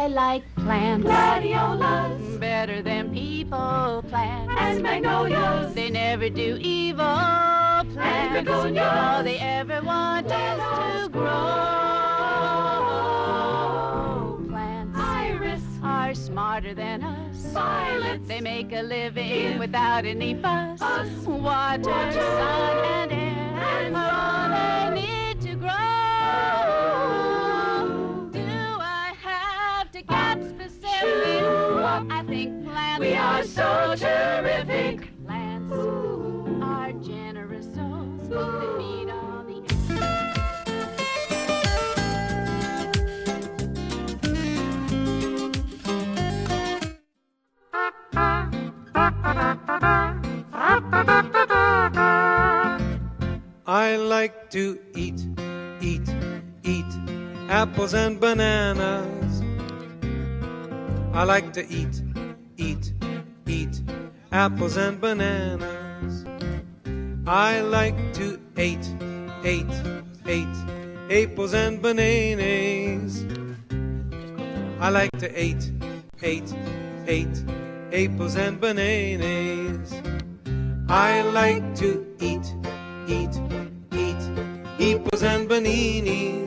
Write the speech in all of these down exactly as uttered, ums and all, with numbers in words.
I like plants. Gladiolas. Better than people plants. And magnolias. They never do evil plants. And begonias. All they ever want is to grow. Plants Iris. are smarter than us. Violets. They make a living Give without any fuss. us Water, water, sun, and air and are all they need to grow. Do I have to get specific? Shoo. I think plants We are so terrific. Plants are generous souls that meet all the I like to eat, eat, eat apples and bananas. I like to eat, eat, eat apples and bananas. I like to eat, eat, eat apples and bananas. I like to eat, eat, eat apples and bananas. I like to eat, eat, eat apples and bananas.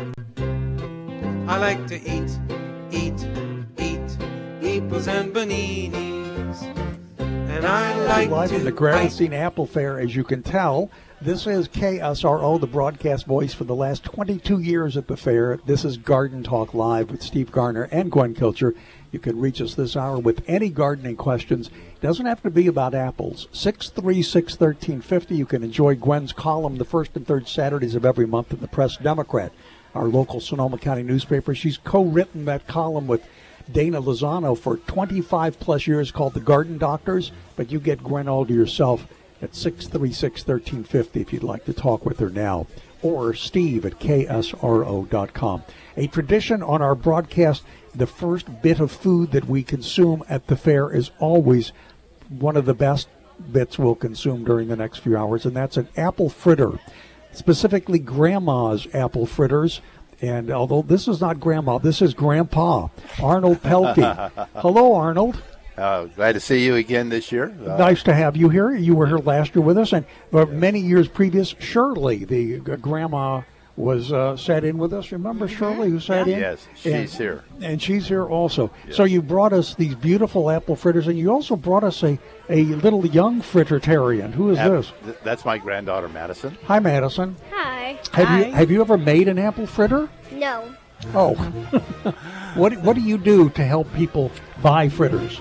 I like to eat, eat, eat apples and bananas. And I like Live to from the Gravenstein Apple Fair, as you can tell. This is K S R O, the broadcast voice for the last twenty-two years at the fair. This is Garden Talk Live with Steve Garner and Gwen Kilcher. You can reach us this hour with any gardening questions. It doesn't have to be about apples. six three six, one three five zero. You can enjoy Gwen's column the first and third Saturdays of every month in the Press Democrat, our local Sonoma County newspaper. She's co-written that column with Dana Lozano for twenty-five plus years, called The Garden Doctors. But you get Gwen all to yourself at six three six, one three five zero if you'd like to talk with her now, or Steve at K S R O dot com. A tradition on our broadcast, the first bit of food that we consume at the fair is always one of the best bits we'll consume during the next few hours, and that's an apple fritter, specifically Grandma's apple fritters. And although this is not Grandma, this is Grandpa, Arnold Pelkey. Hello, Arnold. Uh, glad to see you again this year. Uh, Nice to have you here. You were here last year with us, and uh, many years previous, Shirley, the uh, grandma, was uh, sat in with us. Remember Shirley, who sat in? Yes, she's and, here. And she's here also. Yes. So you brought us these beautiful apple fritters, and you also brought us a, a little young frittertarian. Who is Ap- this? th- That's my granddaughter, Madison. Hi, Madison. Hi. Have Hi. you have you ever made an apple fritter? No. Oh. what what do you do to help people buy fritters?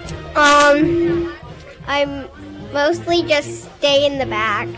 Um, I'm mostly just stay in the back.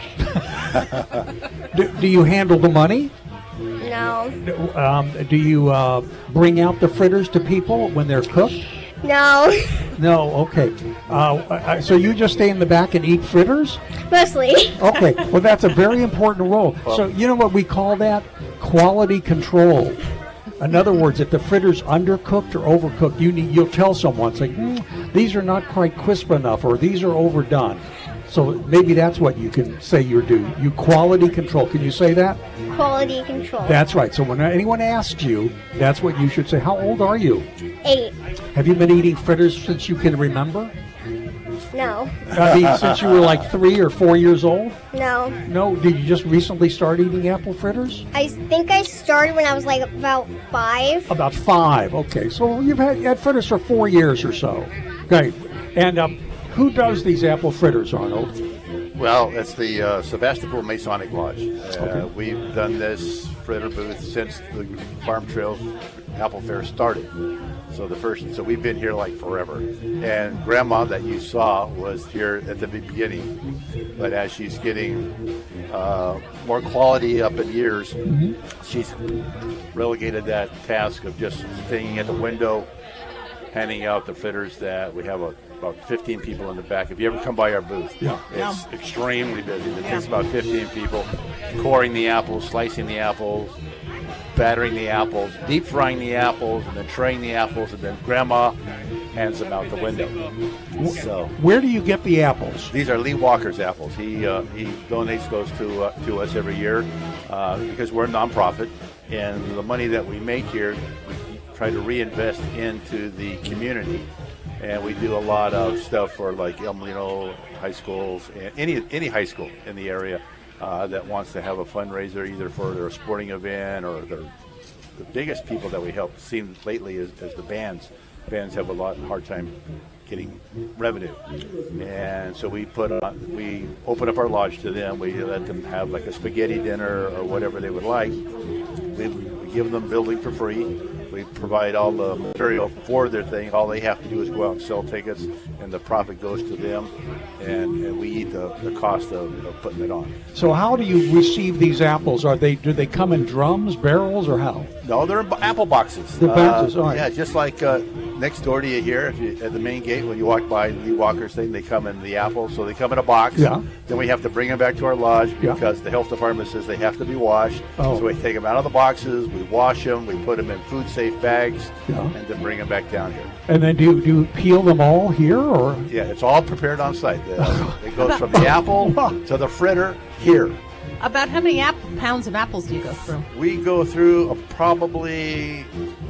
do, do you handle the money? No. Um, do you uh, bring out the fritters to people when they're cooked? No. No, okay. Uh, uh, so you just stay in the back and eat fritters? Mostly. Okay, well, that's a very important role. So you know what we call that? Quality control. In other words, if the fritter's undercooked or overcooked, you need, you'll tell someone, say, hmm, these are not quite crisp enough, or these are overdone. So maybe that's what you can say you do. You quality control. Can you say that? Quality control. That's right. So when anyone asks you, that's what you should say. How old are you? Eight. Have you been eating fritters since you can remember? No. I mean, since you were like three or four years old? No. No? Did you just recently start eating apple fritters? I think I started when I was like about five. About five. Okay. So you've had, had fritters for four years or so. Great. And um, who does these apple fritters, Arnold? Well, it's the uh, Sebastopol Masonic Lodge. Uh, Okay. We've done this fritter booth since the Farm Trails Apple Fair started. So the first, so we've been here like forever. And Grandma that you saw was here at the beginning, but as she's getting uh, more quality up in years, Mm-hmm. she's relegated that task of just staying at the window, handing out the fritters. That we have a, about fifteen people in the back. If you ever come by our booth, Yeah. it's extremely busy. It takes about fifteen people, coring the apples, slicing the apples, battering the apples, deep frying the apples, and then traying the apples, and then Grandma hands them out the window. So Where do you get the apples? these are Lee Walker's apples. He uh, he donates those to uh, to us every year uh, because we're a nonprofit, and the money that we make here try to reinvest into the community. And we do a lot of stuff for like El Molino high schools and any any high school in the area uh, that wants to have a fundraiser either for their sporting event or their, the biggest people that we help seen lately is, is the bands. Bands have a lot hard time getting revenue, and so we put on, we open up our lodge to them. We let them have like a spaghetti dinner or whatever they would like. We, we give them building for free. We provide all the material for their thing. All they have to do is go out and sell tickets, and the profit goes to them, and, and we eat the, the cost of, of putting it on. So how do you receive these apples? Are they do they come in drums, barrels, or how? No, they're in apple boxes. They're boxes, uh, all right. Yeah, just like uh, next door to you here, if you, at the main gate, when you walk by the Walker's thing, they come in the apples. So they come in a box. Yeah. Then we have to bring them back to our lodge Yeah. because the health department says they have to be washed. Oh. So we take them out of the boxes, we wash them, we put them in food-safe bags, Yeah. and then bring them back down here. And then do you, do you peel them all here, or? Yeah, it's all prepared on site. Uh, it goes from the apple to the fritter here. About how many app- pounds of apples do you go through? We go through a probably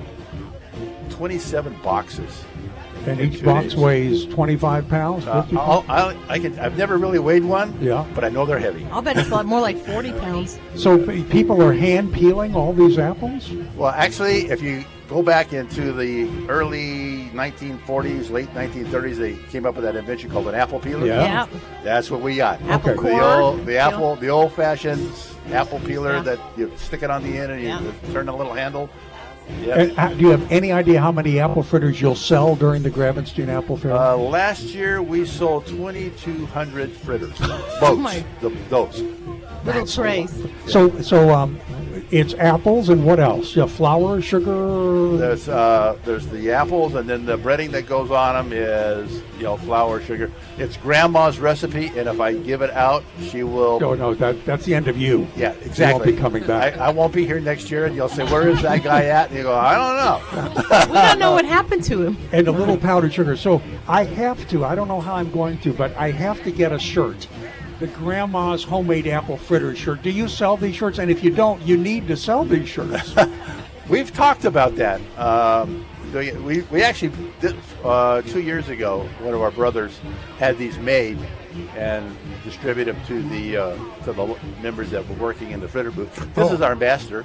twenty-seven boxes. And in each two box days. weighs twenty-five pounds, Uh, fifty I'll, pounds? I'll, I can. I've never really weighed one. Yeah. But I know they're heavy. I'll bet it's a lot more like forty pounds. So p- people are hand peeling all these apples? Well, actually, if you go back into the early nineteen forties, late nineteen thirties, they came up with that invention called an apple peeler. Yeah. Yeah. That's what we got. Apple Okay. The core. old, the apple, the old-fashioned apple peeler Yeah. that you stick it on the end and you Yeah. turn a little handle. Yeah. And, uh, do you have any idea how many apple fritters you'll sell during the Gravenstein Apple Fair? Uh, last year we sold twenty-two hundred fritters. Boats. Oh, my. The, those. Little trays. so so um, it's apples and what else? Yeah, flour, sugar. There's uh, there's the apples, and then the breading that goes on them is you know flour, sugar. It's Grandma's recipe, and if I give it out, she will. No, no, that that's the end of you. Yeah, You exactly. won't be coming back. I, I won't be here next year, and you'll say, "Where is that guy at?" And you go, "I don't know." We don't know what happened to him. And a little powdered sugar. So I have to, I don't know how I'm going to, but I have to get a shirt. The Grandma's Homemade Apple Fritter shirt. Do you sell these shirts? And if you don't, you need to sell these shirts. We've talked about that. Um, doing it- we we actually did, uh, two years ago. One of our brothers had these made and distributed them to the uh, to the members that were working in the fritter booth. This Oh. is our ambassador,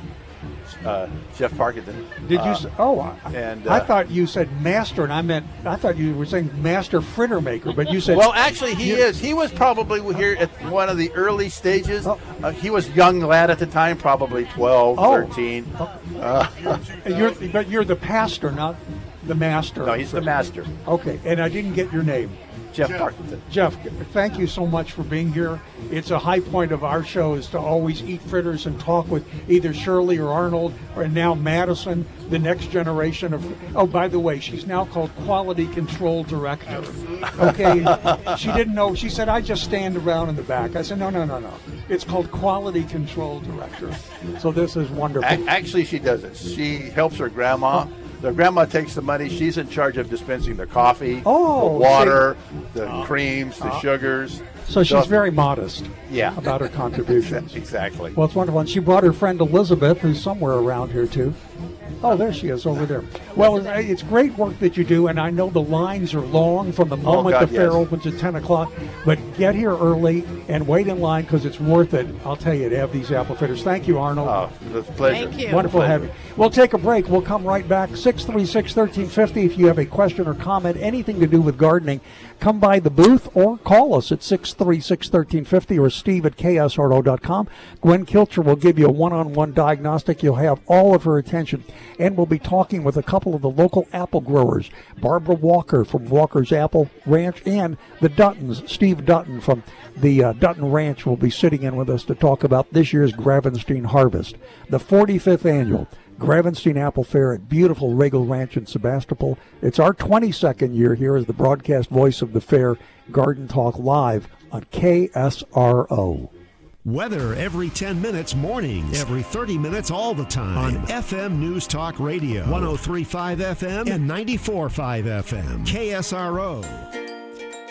uh, Jeff Parkinson. Did you? Uh, s oh, I, and, I uh, thought you said master, and I meant I thought you were saying master fritter maker, but you said Well, actually, he You- is. He was probably here at one of the early stages. Oh. Uh, he was a young lad at the time, probably twelve, Oh. thirteen. Uh, And you're, but you're the pastor, not the master. no, he's the master, Okay, and I didn't get your name. Jeff Parkinson. Jeff, thank you so much for being here. It's a high point of our show is to always eat fritters and talk with either Shirley or Arnold or now Madison, the next generation of. Oh, by the way, she's now called Quality Control Director. Okay, she didn't know. She said, I just stand around in the back. I said, no, no, no, no. It's called Quality Control Director. So this is wonderful. A- actually, she does it. She helps her grandma. Their grandma takes the money. She's in charge of dispensing the coffee, Oh, the water, the creams, the sugars. So she's very modest Yeah. about her contributions. Exactly. Well, it's wonderful. And she brought her friend Elizabeth, who's somewhere around here, too. Oh, there she is over there. Well, it's- it's great work that you do, and I know the lines are long from the moment Oh, God, the fair yes. opens at ten o'clock. But get here early and wait in line because it's worth it, I'll tell you, to have these apple fritters. Thank you, Arnold. Oh, it's a pleasure. Thank you. Wonderful to Pleasure. have you. We'll take a break. We'll come right back. six three six, one three five zero. If you have a question or comment, anything to do with gardening, come by the booth or call us at six three six, one three five zero or steve at k s r o dot com. Gwen Kilcher will give you a one-on-one diagnostic. You'll have all of her attention. And we'll be talking with a couple of the local apple growers, Barbara Walker from Walker's Apple Ranch and the Duttons. Steve Dutton from the uh, Dutton Ranch will be sitting in with us to talk about this year's Gravenstein Harvest, the forty-fifth annual Gravenstein Apple Fair at beautiful Regal Ranch in Sebastopol. It's our twenty-second year here as the broadcast voice of the fair, Garden Talk Live on K S R O. Weather every ten minutes mornings, every thirty minutes all the time on F M News Talk Radio, one oh three point five F M and ninety-four point five F M. K S R O.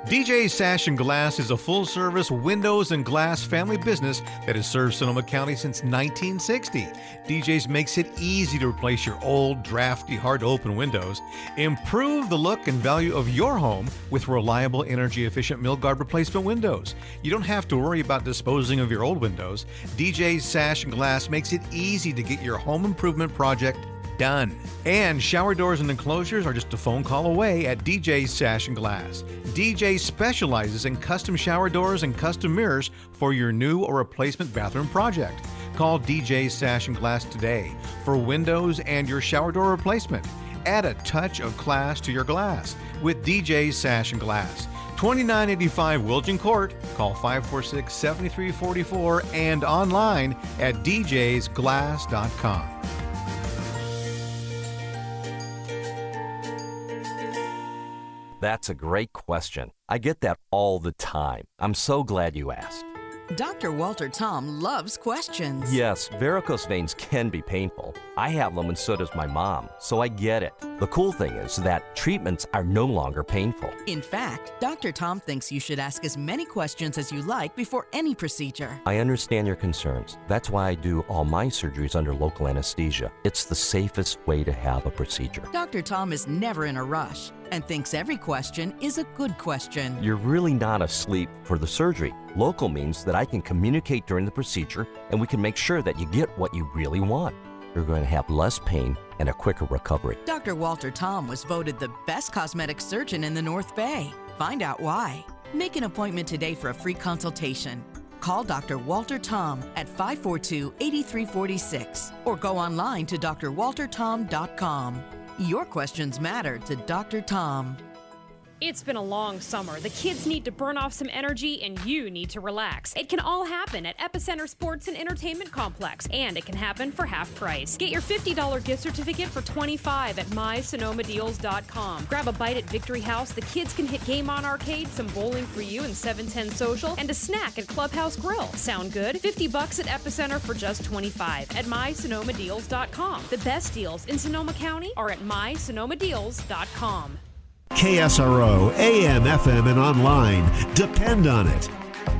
D J's Sash and Glass is a full-service windows and glass family business that has served Sonoma County since nineteen sixty. D J's makes it easy to replace your old, drafty, hard-to-open windows. Improve the look and value of your home with reliable, energy-efficient Milgard replacement windows. You don't have to worry about disposing of your old windows. D J's Sash and Glass makes it easy to get your home improvement project done. And shower doors and enclosures are just a phone call away at D J's Sash and Glass. D J specializes in custom shower doors and custom mirrors for your new or replacement bathroom project. Call D J's Sash and Glass today for windows and your shower door replacement. Add a touch of class to your glass with D J's Sash and Glass. twenty-nine eighty-five Wilton Court. Call five four six, seven three four four and online at d j's glass dot com. That's a great question. I get that all the time. I'm so glad you asked. Doctor Walter Tom loves questions. Yes, varicose veins can be painful. I have them and so does my mom, so I get it. The cool thing is that treatments are no longer painful. In fact, Doctor Tom thinks you should ask as many questions as you like before any procedure. I understand your concerns. That's why I do all my surgeries under local anesthesia. It's the safest way to have a procedure. Doctor Tom is never in a rush and thinks every question is a good question. You're really not asleep for the surgery. Local means that I can communicate during the procedure and we can make sure that you get what you really want. You're going to have less pain and a quicker recovery. Doctor Walter Tom was voted the best cosmetic surgeon in the North Bay. Find out why. Make an appointment today for a free consultation. Call Doctor Walter Tom at five four two, eight three four six or go online to d r walter tom dot com. Your questions matter to Doctor Tom. It's been a long summer. The kids need to burn off some energy and you need to relax. It can all happen at Epicenter Sports and Entertainment Complex, and it can happen for half price. Get your fifty dollars gift certificate for twenty-five dollars at my sonoma deals dot com. Grab a bite at Victory House. The kids can hit Game On Arcade, some bowling for you and seven ten Social, and a snack at Clubhouse Grill. Sound good? fifty bucks at Epicenter for just twenty-five dollars at my sonoma deals dot com. The best deals in Sonoma County are at my sonoma deals dot com. K S R O, A M, F M, and online. Depend on it.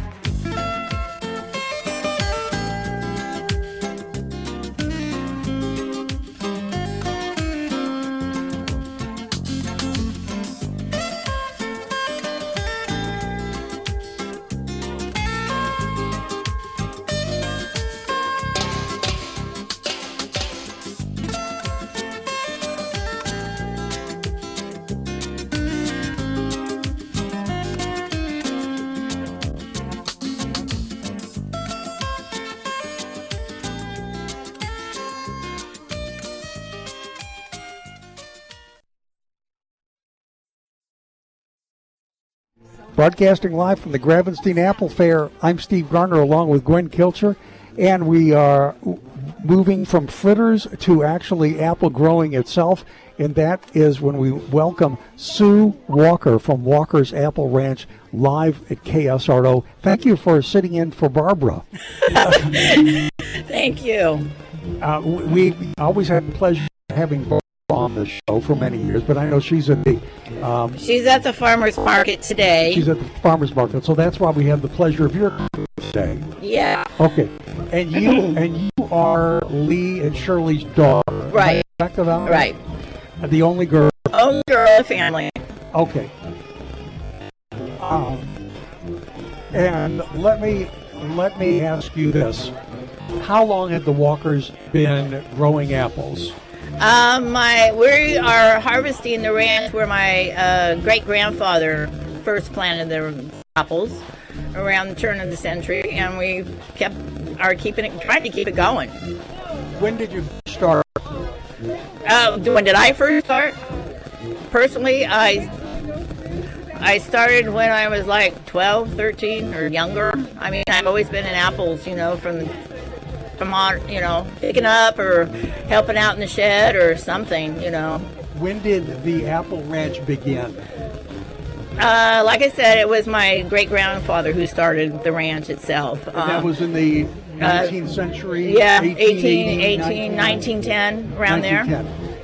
Broadcasting live from the Gravenstein Apple Fair, I'm Steve Garner along with Gwen Kilcher, and we are moving from fritters to actually apple growing itself, and that is when we welcome Sue Walker from Walker's Apple Ranch live at K S R O. Thank you for sitting in for Barbara. Thank you. Uh, we always have the pleasure of having Barbara on the show for many years, but I know she's at the um, she's at the farmer's market today. She's at the farmer's market, so that's why we have the pleasure of your company today. Yeah. Okay, and you and you are Lee and Shirley's daughter, right? Correct about right. That? The only girl. Only girl in the family. Okay. Um, and let me let me ask you this: how long had the Walkers been growing apples? Um, my we are harvesting the ranch where my uh, great grandfather first planted the apples around the turn of the century, and we kept are keeping it, trying to keep it going. When did you start? Uh, when did I first start? Personally, I I started when I was like twelve, thirteen, or younger. I mean, I've always been in apples, you know, from. From on, you know, picking up or helping out in the shed or something, you know. When did the Apple Ranch begin? Uh, like I said, it was my great grandfather who started the ranch itself. And um, that was in the nineteenth century? Yeah, eighteen, eighteen, nineteen ten, around there.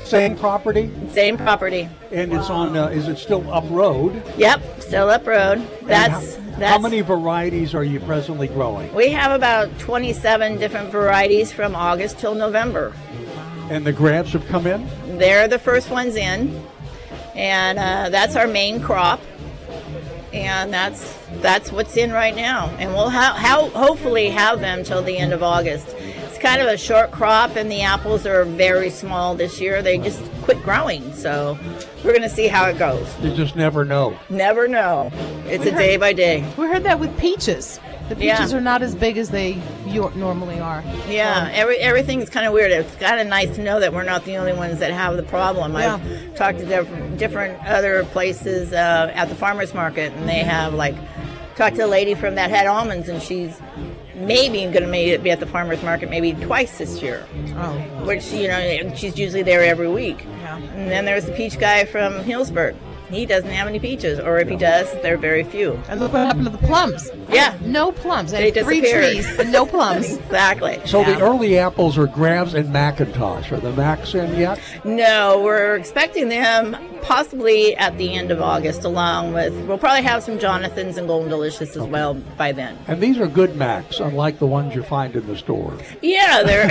Same property? Same property. And it's on, uh, is it still up road? Yep, still up road. That's, how, that's how many varieties are you presently growing? We have about twenty-seven different varieties from August till November. And the grabs have come in? They're the first ones in, and uh, that's our main crop, and that's that's what's in right now. And we'll ha- how hopefully have them till the end of August. It's kind of a short crop, and the apples are very small this year. They just quit growing, so we're going to see how it goes. You just never know. Never know. It's We a heard- day by day. We heard that with peaches. The peaches Yeah. are not as big as they yo- normally are. Yeah, Um, every everything's kind of weird. It's kind of nice to know that we're not the only ones that have the problem. Yeah. I've talked to different, different other places uh, at the farmers market, and they have like talked to a lady from that had almonds, and she's maybe going to be at the farmers market maybe twice this year. Oh. Which, you know, she's usually there every week. Yeah. And then there's the peach guy from Hillsburg. He doesn't have any peaches, or if he does, they're very few. And look what happened to the plums. Yeah. No plums. I They had three disappeared. trees and no plums. Exactly. So Yeah. the early apples are Grabs and Macintosh. Are the Macs in yet? No, we're expecting them possibly at the end of August, along with, we'll probably have some Jonathans and Golden Delicious as well by then. And these are good Macs, unlike the ones you find in the store. Yeah, they're.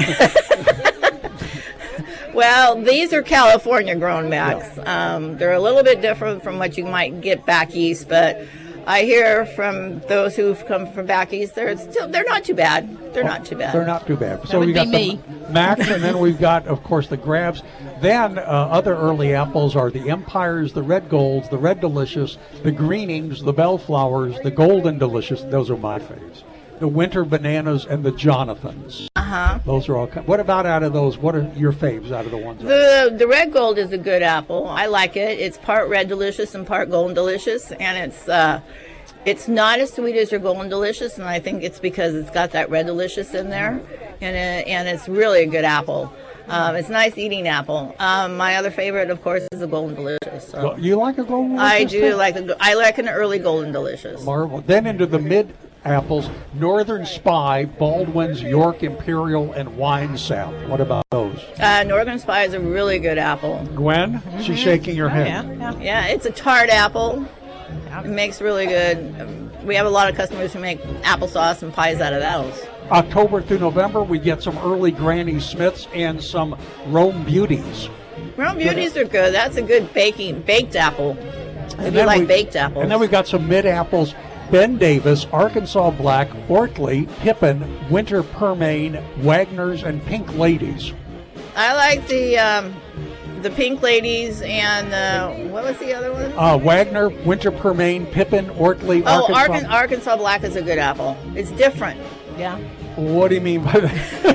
Well, these are California grown Macs. Um, they're a little bit different from what you might get back east, but I hear from those who've come from back east, they're still they're not too bad. They're not too bad. They're not too bad. That So would we got be the Macs, and then we've got, of course, the Grabs. Then uh, other early apples are the Empires, the Red Golds, the Red Delicious, the Greenings, the Bellflowers, the Golden Delicious. Those are my faves. The Winter Bananas and the Jonathans. Uh-huh. Those are all. What about out of those? What are your faves out of the ones? The the Red Gold is a good apple. I like it. It's part Red Delicious and part Golden Delicious, and it's uh, it's not as sweet as your Golden Delicious, and I think it's because it's got that Red Delicious in there, and it, and it's really a good apple. Um, it's a nice eating apple. Um, my other favorite, of course, is the Golden Delicious. So. Well, you like a Golden I Delicious? do like the I like an early Golden Delicious. Marvel. Then into the mid apples, Northern Spy, Baldwin's, York Imperial, and Wine Sap. What about those? Uh, Northern Spy is a really good apple. Gwen, she's shaking her head. Yeah, yeah. Yeah, it's a tart apple. It makes really good. um, We have a lot of customers who make applesauce and pies out of those. October through November, we get some early Granny Smiths and some Rome Beauties. Rome Beauties are good. That's a good baking baked apple. If you then like we- baked apples. And then we got some mid apples. Ben Davis, Arkansas Black, Ortley, Pippin, Winter Permain, Wagner's, and Pink Ladies. I like the um, the Pink Ladies and uh, what was the other one? Uh, Wagner, Winter Permain, Pippin, Ortley, Oh, Arkansas. Arkan- Arkansas Black is a good apple. It's different. Yeah. What do you mean by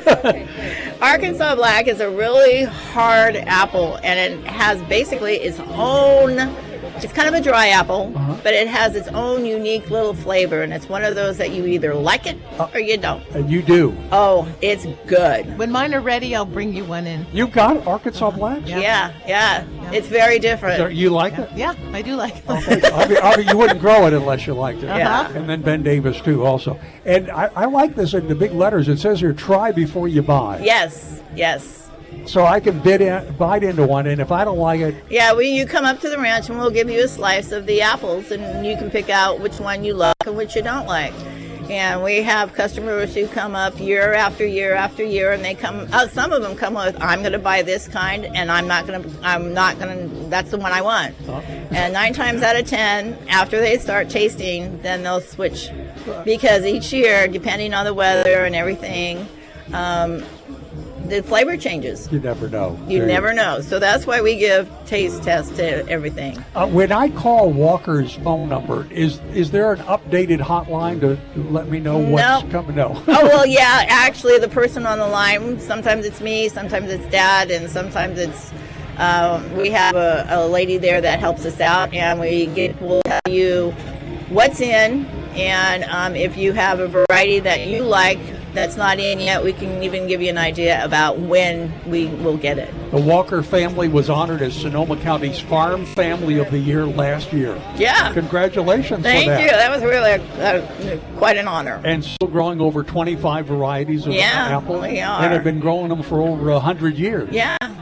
that? Arkansas Black is a really hard apple, and it has basically its own. It's kind of a dry apple, Uh-huh. but it has its own unique little flavor, and it's one of those that you either like it or you don't. And you do. Oh, it's good. When mine are ready, I'll bring you one in. You got Arkansas Black? Yeah, yeah. yeah. It's very different. So you like it? Yeah, I do like it. I mean, I mean, you wouldn't grow it unless you liked it. Yeah. And then Ben Davis, too, also. And I, I like this in the big letters. It says here, try before you buy. Yes, yes. So I can bid in, bite into one, and if I don't like it, Yeah, we you come up to the ranch and we'll give you a slice of the apples, and you can pick out which one you like and which you don't like. And we have customers who come up year after year after year, and they come. Uh, some of them come with, "I'm going to buy this kind, and I'm not going to. I'm not going to. That's the one I want." And nine times out of ten, after they start tasting, then they'll switch, because each year, depending on the weather and everything, um, the flavor changes. you never know. You There never know. So that's why we give taste tests to everything. Uh, when I call Walker's phone number, is is there an updated hotline to let me know what's No. coming? No. Oh, well, yeah, actually, the person on the line, sometimes it's me, sometimes it's Dad, and sometimes it's, um, we have a, a lady there that helps us out, and we get, we'll tell you what's in, and um, if you have a variety that you like that's not in yet, we can even give you an idea about when we will get it. The Walker family was honored as Sonoma County's Farm Family of the Year last year. Yeah. Congratulations Thank for that. you. That was really a, a, quite an honor. And still growing over twenty-five varieties of Yeah, apple. we are. And have been growing them for over one hundred years. Yeah.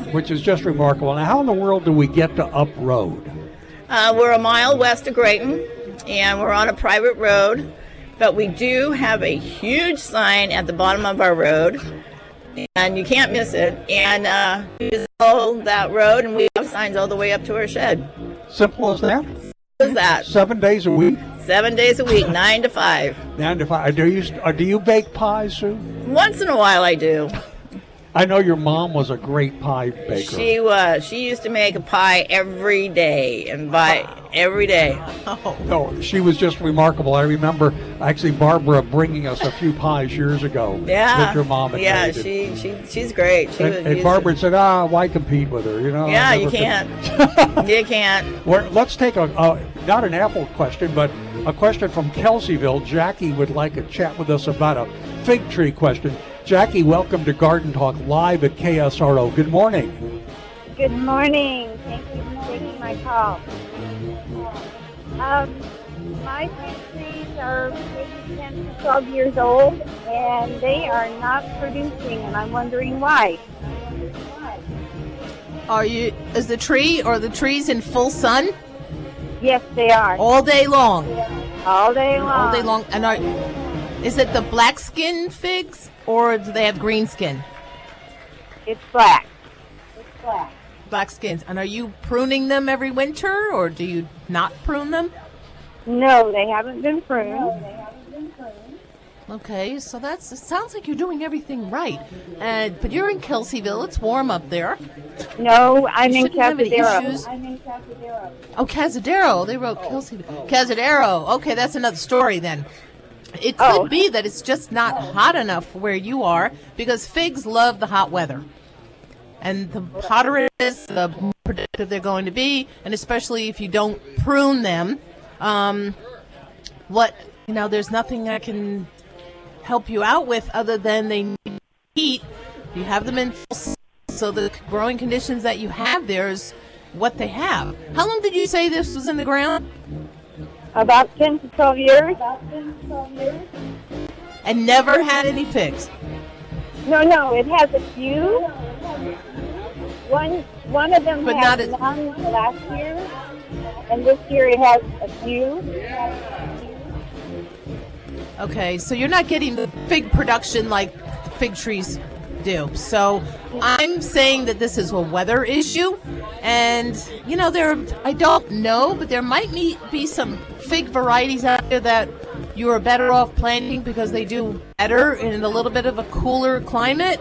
which is just remarkable. Now, how in the world do we get to Up Road? Uh, we're a mile west of Grayton, and we're on a private road, but we do have a huge sign at the bottom of our road, and you can't miss it. And uh, we just follow that road, and we have signs all the way up to our shed. Simple as that? What is that? Seven days a week? Seven days a week, nine to five. Nine to five. Do you, uh, do you bake pies, Sue? Once in a while I do. I know your mom was a great pie baker. She was. She used to make a pie every day and buy every day. Oh. No, she was just remarkable. I remember actually Barbara bringing us a few pies years ago. Yeah. That your mom had Yeah, made. she, she she's great. She and, was, and Barbara said, ah, why compete with her? You know. Yeah, I you never can't. could. You can't. Well, let's take a, uh, not an Apple question, but a question from Kelseyville. Jackie would like to chat with us about a fig tree question. Jackie, welcome to Garden Talk live at K S R O. Good morning. Good morning. Thank you for taking my call. Um, my fig trees are maybe ten to twelve years old, and they are not producing, and I'm wondering why. Are you? Is the tree or the trees in full sun? Yes, they are. All day long. All day long. All day long. And are? Is it the black skin figs or do they have green skin? It's black. It's black. Black skins. And are you pruning them every winter or do you not prune them? No, they haven't been pruned. No, they haven't been pruned. Okay, so that's it sounds like you're doing everything right. And but you're in Kelseyville. It's warm up there. No, I'm You in shouldn't have any Cazadero. issues. I'm in Cazadero. Oh, Cazadero. They wrote Kelseyville. Cazadero. Okay, that's another story then. It could Oh. be that it's just not hot enough where you are because figs love the hot weather. And the hotter it is, the more productive they're going to be, and especially if you don't prune them. Um, what, you know, there's nothing I can help you out with other than they need heat. You have them in full sun, so the growing conditions that you have there is what they have. How long did you say this was in the ground? About ten to twelve years. About ten to twelve years. And never had any figs? No, no, it has a few. One one of them But had not none last year, and this year it has a few. Okay, so you're not getting the fig production like fig trees do. So I'm saying that this is a weather issue, and you know there. I don't know, but there might be, be some fig varieties out there that you are better off planting because they do better in a little bit of a cooler climate.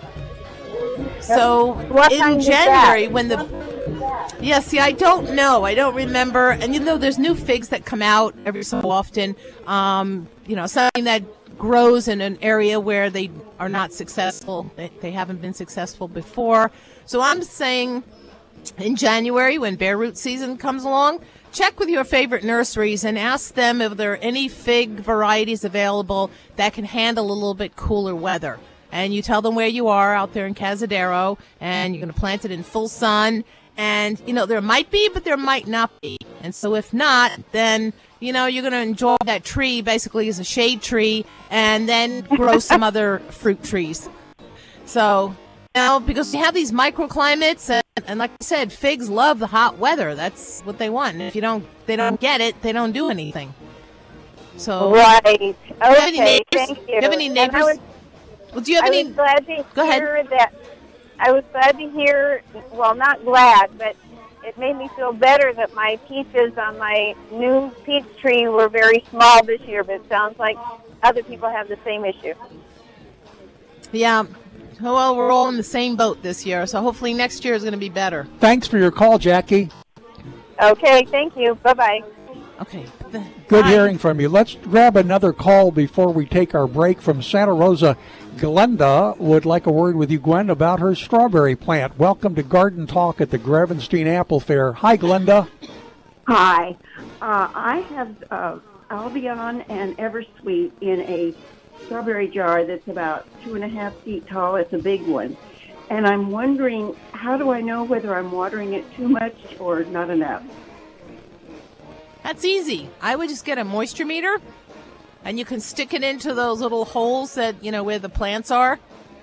So What kind in is January, that? when the yeah, see, I don't know. I don't remember. And you know, there's new figs that come out every so often. Um, you know, something that grows in an area where they are not successful. They, they haven't been successful before. So I'm saying in January, when bare root season comes along, check with your favorite nurseries and ask them if there are any fig varieties available that can handle a little bit cooler weather. And you tell them where you are out there in Cazadero, and you're going to plant it in full sun. And, you know, there might be, but there might not be. And so if not, then, you know, you're going to enjoy that tree basically as a shade tree and then grow some other fruit trees. So, you know, because you have these microclimates, and, and like I said, figs love the hot weather. That's what they want. And if you don't, they don't get it, they don't do anything. So, Right. do you have any Okay, neighbors? thank you. Do you have any And I neighbors? was- Well, do you have I any? was glad to Go ahead. hear that. I was glad to hear. Well, not glad, but it made me feel better that my peaches on my new peach tree were very small this year. But it sounds like other people have the same issue. Yeah. Well, we're all in the same boat this year, so hopefully next year is going to be better. Thanks for your call, Jackie. Okay, thank you. Bye bye. Okay. Good hearing from you. Let's grab another call before we take our break from Santa Rosa. Glenda would like a word with you, Gwen, about her strawberry plant. Welcome to Garden Talk at the Gravenstein Apple Fair. Hi, Glenda. Hi. Uh, I have uh, Albion and Eversweet in a strawberry jar that's about two and a half feet tall. It's a big one. And I'm wondering, how do I know whether I'm watering it too much or not enough? That's easy. I would just get a moisture meter, and you can stick it into those little holes that, you know, where the plants are,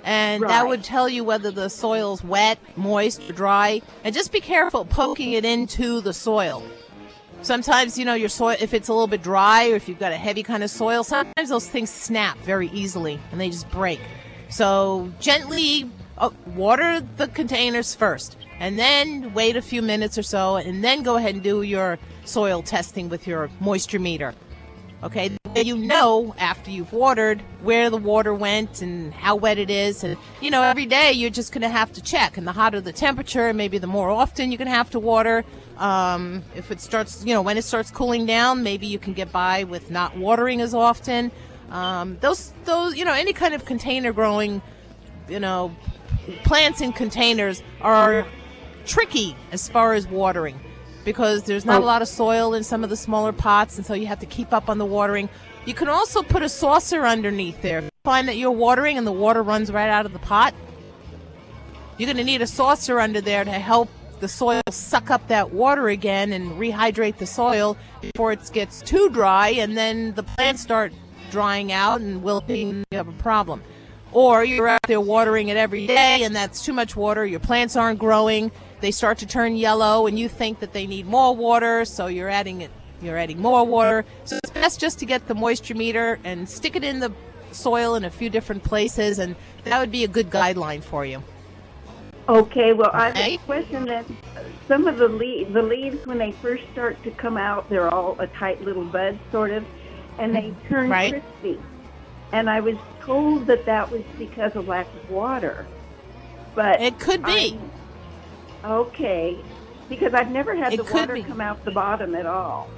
And Right. that would tell you whether the soil's wet, moist, or dry. And just be careful poking it into the soil. Sometimes, you know, your soil, if it's a little bit dry or if you've got a heavy kind of soil, sometimes those things snap very easily and they just break. So gently uh, water the containers first and then wait a few minutes or so and then go ahead and do your soil testing with your moisture meter. Okay, then you know after you've watered where the water went and how wet it is. And, you know, every day you're just going to have to check. And the hotter the temperature, maybe the more often you're going to have to water. Um, if it starts, you know, when it starts cooling down, maybe you can get by with not watering as often. Um, those, those, you know, any kind of container growing, you know, plants in containers are tricky as far as watering, because there's not a lot of soil in some of the smaller pots, and so you have to keep up on the watering. You can also put a saucer underneath there. If you find that you're watering and the water runs right out of the pot, you're going to need a saucer under there to help the soil suck up that water again and rehydrate the soil before it gets too dry, and then the plants start drying out and wilting, and you have a problem. Or you're out there watering it every day, and that's too much water. Your plants aren't growing. They start to turn yellow, and you think that they need more water, so you're adding it. You're adding more water. So it's best just to get the moisture meter and stick it in the soil in a few different places, and that would be a good guideline for you. Okay, well, I have Okay. a question that some of the leaves, the leaves, when they first start to come out, they're all a tight little bud, sort of, and they turn Right. crispy. And I was told that that was because of lack of water. But It could be. I- okay, because I've never had It the could water be. come out the bottom at all.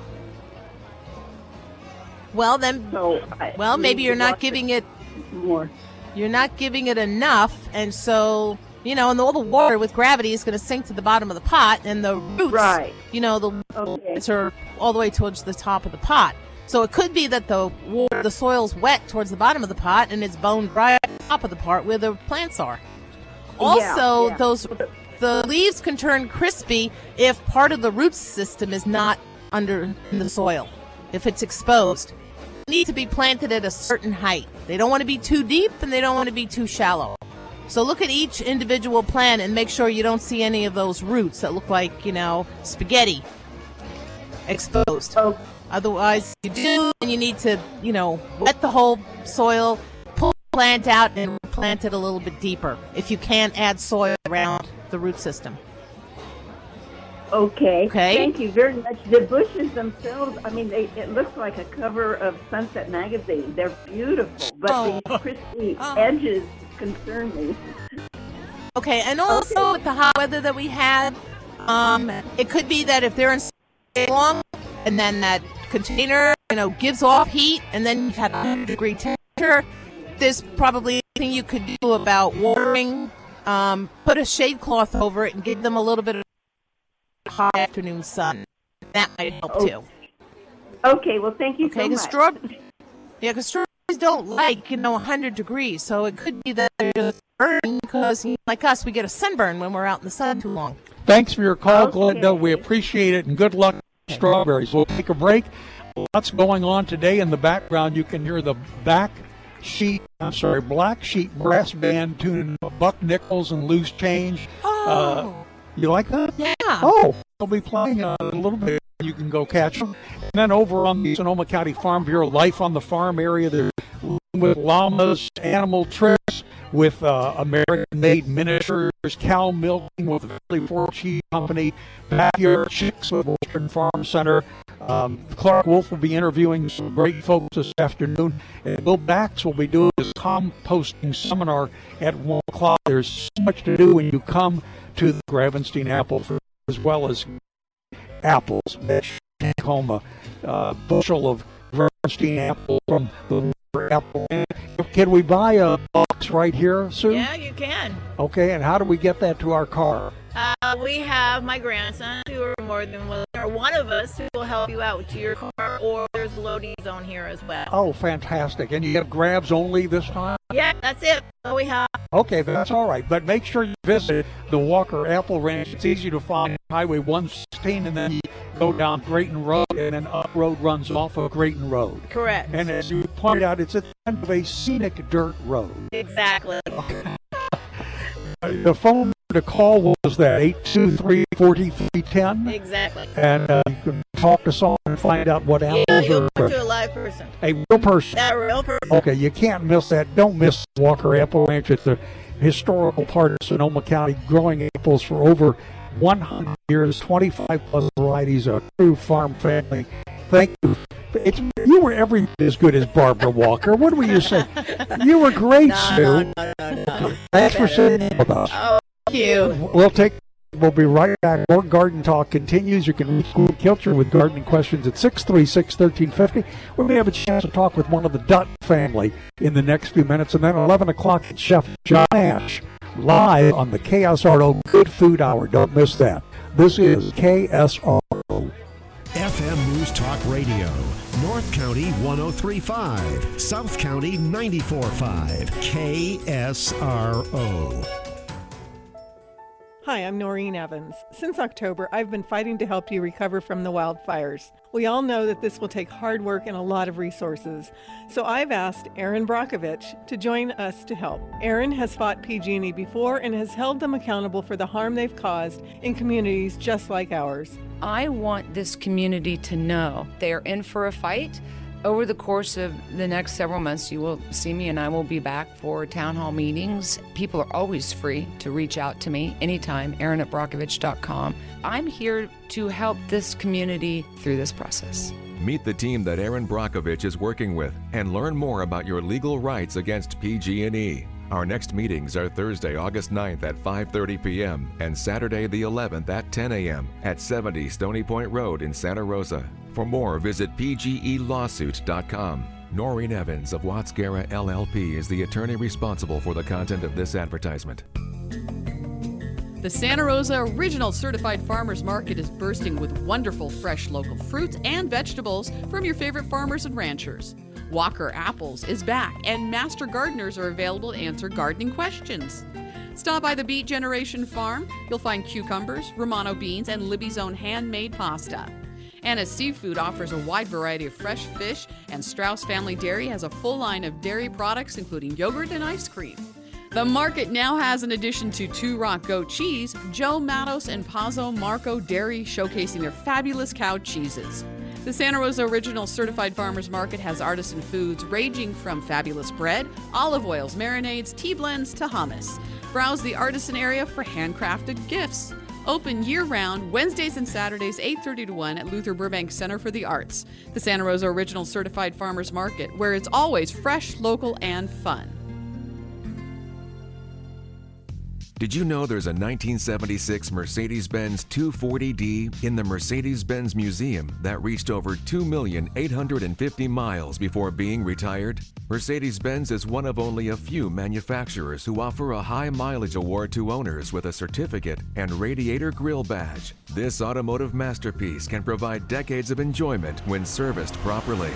Well, then, So I well, maybe need you're to not water giving it more. You're not giving it enough, and so, you know, and all the water with gravity is going to sink to the bottom of the pot, and the roots, Right. you know, the Okay. roots are all the way towards the top of the pot. So it could be that the water, the soil's wet towards the bottom of the pot, and it's bone dry at the top of the part where the plants are. Also, yeah. those the leaves can turn crispy if part of the root system is not under in the soil, if it's exposed. They need to be planted at a certain height. They don't want to be too deep, and they don't want to be too shallow. So look at each individual plant and make sure you don't see any of those roots that look like, you know, spaghetti exposed. Oh. Otherwise, you do, and you need to, you know, wet the whole soil, pull the plant out, and plant it a little bit deeper if you can't add soil around the root system. Okay. Okay. Thank you very much. The bushes themselves, I mean, they, it looks like a cover of Sunset Magazine. They're beautiful, but Oh. the crispy Oh. edges concern me. Okay, and also with the hot weather that we had, um, it could be that if they're in so long, and then that container, you know, gives off heat, and then you've had a hundred degree temperature, there's probably anything you could do about watering. Um, put a shade cloth over it and give them a little bit of hot afternoon sun. That might help Oh, too. Okay, well, thank you Okay, so because much. straw- yeah, because strawberries don't like, you know, one hundred degrees, so it could be that they're just burning because, you know, like us, we get a sunburn when we're out in the sun too long. Thanks for your call, Okay. Glenda. We appreciate it, and good luck with strawberries. We'll take a break. Lots going on today in the background. You can hear the back sheet, I'm sorry, black sheet brass band tuning Buck Nichols and Loose Change. Oh, Uh, you like that? yeah. Oh, they'll be playing uh, a little bit. You can go catch them. And then over on the Sonoma County Farm Bureau Life on the Farm area, they're with llamas, animal tricks, with uh, American-made miniatures, cow milking with the Philly Fork Cheese Company, backyard chicks with Western Farm Center. Um, Clark Wolf will be interviewing some great folks this afternoon, and Bill Bax will be doing his composting seminar at one o'clock. There's so much to do when you come to the Gravenstein Apple Fair, as well as apples. Take home a uh, bushel of Gravenstein apple from the apple. Can we buy a box right here, Sue? Yeah, you can. Okay, and how do we get that to our car? Uh, we have my grandson, who are more than willing, or one of us who will help you out to your car, or there's a loading zone here as well. Oh, fantastic. And you have grabs only this time? Yeah, that's it. All we have. Okay, that's all right. But make sure you visit the Walker Apple Ranch. It's easy to find Highway one sixteen, and then you go down Grayton Road, and then up road runs off of Grayton Road. Correct. And as you pointed out, it's at the end of a scenic dirt road. Exactly. the phone number to call was that eight two three, four three one zero. Exactly. And uh, you can talk to someone and find out what apples Yeah, you'll are. talk to a live person. A real person. A real person. Okay, you can't miss that. Don't miss Walker Apple Ranch. It's a historical part of Sonoma County, growing apples for over one hundred years, twenty-five plus varieties, a true farm family. Thank you. It's, you were every bit as good as Barbara Walker. What were you saying? You were great, No, Sue. no, no, no, no. Thanks for sitting with us. Oh, thank you. We'll take. We'll be right back. More Garden Talk continues. You can reach Gwen Kilcher with gardening questions at six three six, one three five zero. We may have a chance to talk with one of the Dutt family in the next few minutes. And then at eleven o'clock, Chef John Ash live on the K S R O Good Food Hour. Don't miss that. This is K S R O. F M News Talk Radio. North County one oh three point five. South County ninety-four point five. K S R O. Hi, I'm Noreen Evans. Since October, I've been fighting to help you recover from the wildfires. We all know that this will take hard work and a lot of resources. So I've asked Erin Brockovich to join us to help. Erin has fought P G and E before and has held them accountable for the harm they've caused in communities just like ours. I want this community to know they are in for a fight. Over the course of the next several months, you will see me and I will be back for town hall meetings. People are always free to reach out to me anytime, Erin at brockovich dot com. I'm here to help this community through this process. Meet the team that Erin Brockovich is working with and learn more about your legal rights against P G and E. Our next meetings are Thursday, August ninth at five thirty p.m. and Saturday the eleventh at ten a.m. at seventy Stony Point Road in Santa Rosa. For more, visit p g e lawsuit dot com. Noreen Evans of Watts Guerra L L P is the attorney responsible for the content of this advertisement. The Santa Rosa Original Certified Farmers Market is bursting with wonderful fresh local fruits and vegetables from your favorite farmers and ranchers. Walker Apples is back, and master gardeners are available to answer gardening questions. Stop by the Beet Generation Farm. You'll find cucumbers, Romano beans, and Libby's Own handmade pasta. Anna's Seafood offers a wide variety of fresh fish, and Strauss Family Dairy has a full line of dairy products, including yogurt and ice cream. The market now has, in addition to Two Rock Goat Cheese, Joe Matos and Pazzo Marco Dairy showcasing their fabulous cow cheeses. The Santa Rosa Original Certified Farmers Market has artisan foods ranging from fabulous bread, olive oils, marinades, tea blends to hummus. Browse the artisan area for handcrafted gifts. Open year-round, Wednesdays and Saturdays, eight thirty to one at Luther Burbank Center for the Arts. The Santa Rosa Original Certified Farmers Market, where it's always fresh, local, and fun. Did you know there's a nineteen seventy-six Mercedes-Benz two forty D in the Mercedes-Benz Museum that reached over two million eight hundred fifty miles before being retired? Mercedes-Benz is one of only a few manufacturers who offer a high mileage award to owners with a certificate and radiator grille badge. This automotive masterpiece can provide decades of enjoyment when serviced properly.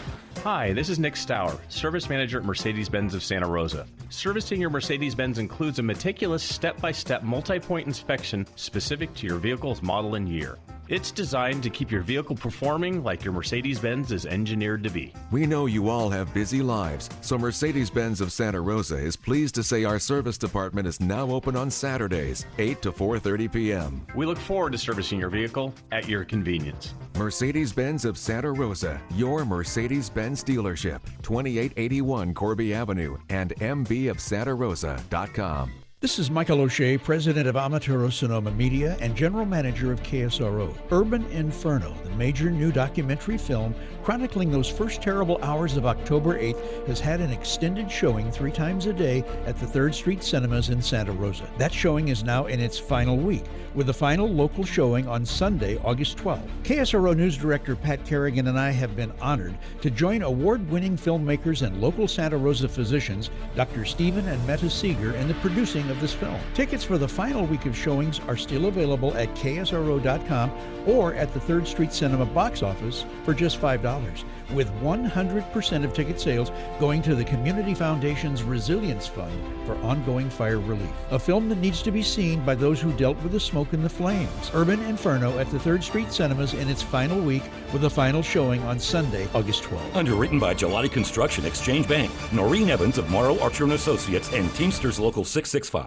Hi, this is Nick Stour, Service Manager at Mercedes-Benz of Santa Rosa. Servicing your Mercedes-Benz includes a meticulous step-by-step multi-point inspection specific to your vehicle's model and year. It's designed to keep your vehicle performing like your Mercedes-Benz is engineered to be. We know you all have busy lives, so Mercedes-Benz of Santa Rosa is pleased to say our service department is now open on Saturdays, eight to four thirty p.m. We look forward to servicing your vehicle at your convenience. Mercedes-Benz of Santa Rosa, your Mercedes-Benz dealership, twenty-eight eighty-one Corby Avenue, and m b of santa rosa dot com. This is Michael O'Shea, president of Amaturo Sonoma Media and general manager of K S R O. Urban Inferno, the major new documentary film chronicling those first terrible hours of October eighth, has had an extended showing three times a day at the third Street Cinemas in Santa Rosa. That showing is now in its final week, with the final local showing on Sunday, August twelfth. K S R O News Director Pat Kerrigan and I have been honored to join award-winning filmmakers and local Santa Rosa physicians, Doctor Stephen and Meta Seeger, in the producing of this film. Tickets for the final week of showings are still available at K S R O dot com or at the third Street Cinema box office for just five dollars, with one hundred percent of ticket sales going to the Community Foundation's Resilience Fund for ongoing fire relief. A film that needs to be seen by those who dealt with the smoke and the flames. Urban Inferno at the third Street Cinemas in its final week, with a final showing on Sunday, August twelfth. Underwritten by Gelati Construction Exchange Bank, Noreen Evans of Morrow, Archer and Associates, and Teamsters Local six six five.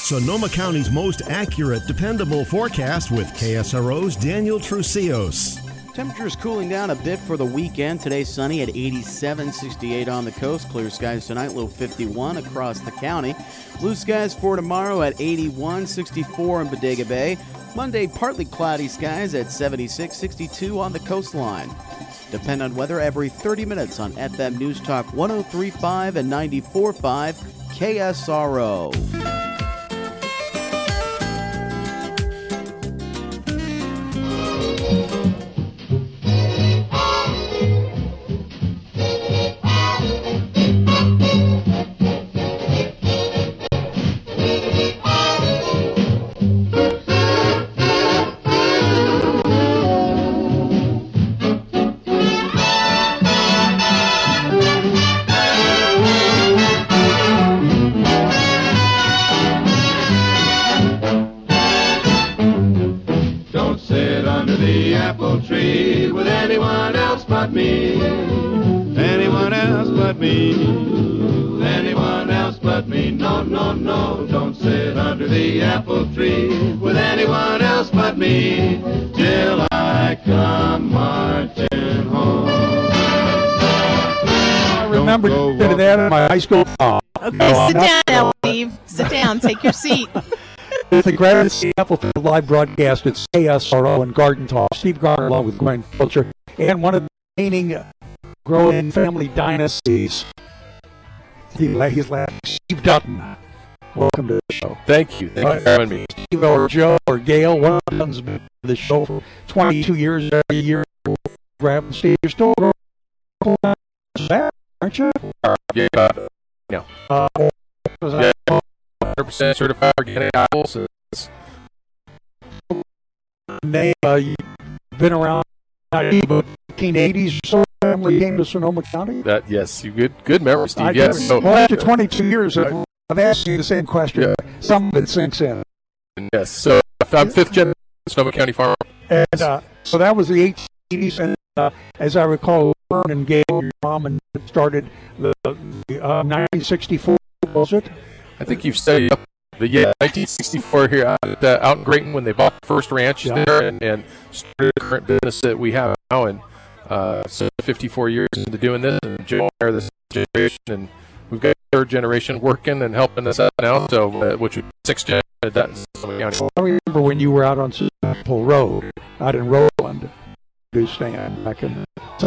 Sonoma County's most accurate, dependable forecast with K S R O's Daniel Trucios. Temperatures cooling down a bit for the weekend. Today sunny at eighty-seven, sixty-eight on the coast. Clear skies tonight, low fifty-one across the county. Blue skies for tomorrow at eighty-one, sixty-four in Bodega Bay. Monday, partly cloudy skies at seventy-six, sixty-two on the coastline. Depend on weather every thirty minutes on F M News Talk one oh three point five and ninety-four point five K S R O. Tree with anyone else but me, anyone else but me, anyone else but me. No, no, no, don't sit under the apple tree with anyone else but me till I come marching home. I remember doing that in my high school. Oh, Okay, no, sit I'm down not- now, Steve. Sit down. Take your seat. It's the Gravity Applefield live broadcast. It's K S R O and Garden Talk. Steve Garner along with Gwen Pilcher, and one of the reigning uh, growing family dynasties. He, he's laughing. Steve Dutton. Welcome to the show. Thank you. Thank you for having me. Steve or Joe or Gail, one of them's been to the show for twenty-two years. Every year, Grab Steve, you're still growing back, aren't you? Uh, yeah, uh, no. Uh, yeah, one hundred percent certified organic apples. They, uh, you've been around the nineteen eighties or so, family came to Sonoma County? That yes, you good good memory, Steve. I Yes. do. So, Well, after twenty-two years, I've I've asked you the same question. Some of it sinks in. yes. So I'm fifth gen Sonoma County farmer. And uh, so that was the eighteen eighties, and uh, as I recall, Vern and Gail, your mom, and started the, the uh, nineteen sixty-four, was it? I think you've studied up. But yeah, nineteen sixty-four here out, uh, out in Grayton when they bought the first ranch Yeah. there and, and started the current business that we have now. And uh, so fifty-four years into doing this, and Joe and I are this generation, and we've got third generation working and helping us out now. So uh, which would be sixth gen at that in Sonoma County. I remember when you were out on Sample Road, out in Roland, do stand back in.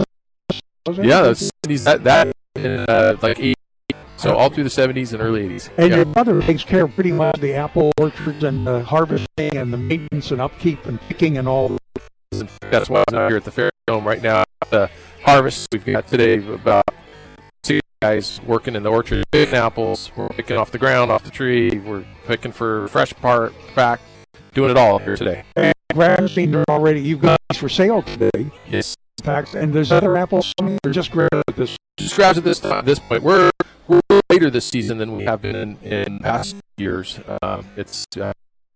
Was it? Yeah, the seventies. That that in uh, like eighty. So all through the seventies and early eighties. And yeah. your mother takes care of pretty much the apple orchards and the harvesting and the maintenance and upkeep and picking and all. That's why I'm out here at the Fair Home right now. The harvest we've got today about six guys working in the orchard, picking apples. We're picking off the ground, off the tree. We're picking for fresh part, back, doing it all here today. And Grahamstein are already, you've got these for sale today. Yes. Packs, and there's other apples or just grab at this. Just grabs at this time, this point. We're we're later this season than we have been in, in past years. Um, it's uh,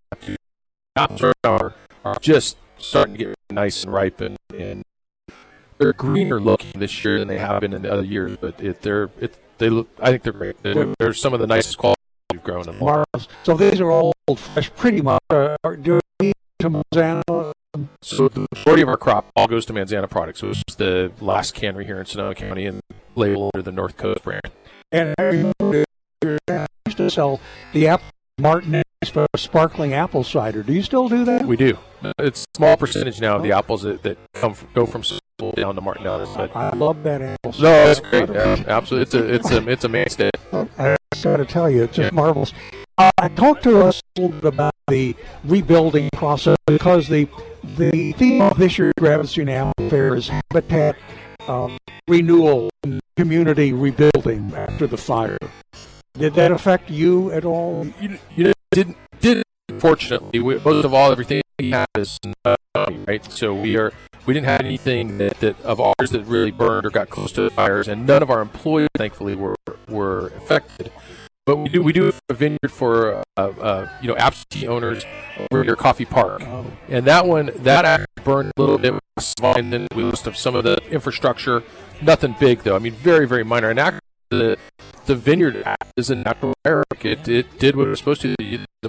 apples right now are, are just starting to get nice and ripe, and, and they're greener looking this year than they have been in the other years. But it, they're it, they look. I think they're great. They're, they're some of the nicest quality we've grown in. Marvelous. So these are all fresh, pretty much. Uh, are do you to Manzana? So the majority of our crop all goes to Manzana Products, which is the last cannery here in Sonoma County and labeled under the North Coast brand. And I remember you used to sell the apple Martinez for sparkling apple cider. Do you still do that? We do. It's a small percentage now of the apples that, that come from, go from Sonoma down to Martinez. But I love that apple cider. no, it's great. Yeah, absolutely, it's a it's a it's a mainstay. I got to tell you, it's just marvelous. Uh, talk to us a little bit about the rebuilding process, because the the theme of this year's Grahamstein Apple Fair is habitat um, renewal and community rebuilding after the fire. Did that affect you at all? You, you know, didn't didn't fortunately. We, most of all, everything we have is uh, right. So we are we didn't have anything that, that of ours that really burned or got close to the fires, and none of our employees, thankfully, were were affected. But we do we do have a vineyard for uh, uh, you know absentee owners over near Coffee Park, and that one that actually burned a little bit, and then we lost some of the infrastructure. Nothing big though. I mean, very very minor. And actually, the the vineyard is a natural fire. It it did what it was supposed to do. The